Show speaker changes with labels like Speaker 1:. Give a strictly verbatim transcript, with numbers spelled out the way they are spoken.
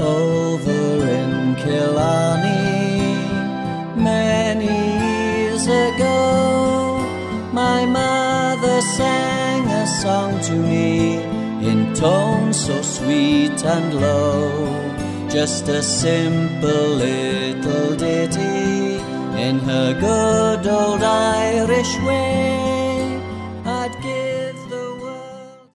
Speaker 1: over in Killarney. Many years ago, my mother sang a song to me in tones so sweet and low, just a simple little ditty in her good old Irish way.